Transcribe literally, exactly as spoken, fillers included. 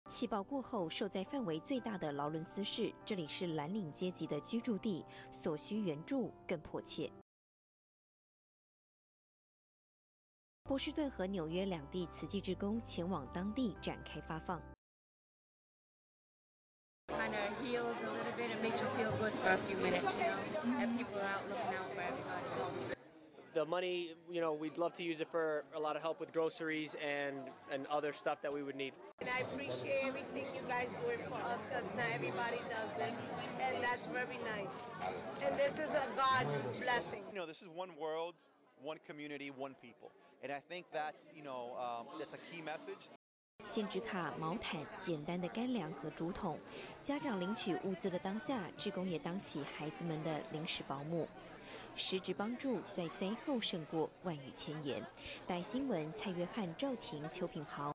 气爆过后，受灾范围最大的劳伦斯市，这里是蓝领阶级的居住地，所需援助更迫切。波士顿和纽约两地慈济志工前往当地展开发放。 Kind of heals a little bit and makes you feel good for a few minutes, you know. And people are out looking out for everybody. The money, you know, we'd love to use it for a lot of help with groceries and and other stuff that we would need. And I appreciate everything you guys do it for us because not everybody does this, and that's very nice. And this is a God blessing. You know, this is one world, one community, one people, and I think that's, you know, um, that's a key message. 限制卡、毛毯、简单的干粮和竹筒，家长领取物资的当下，志工也当起孩子们的临时保姆。实质帮助在灾后胜过万语千言。台新闻蔡约翰、赵晴、邱品豪。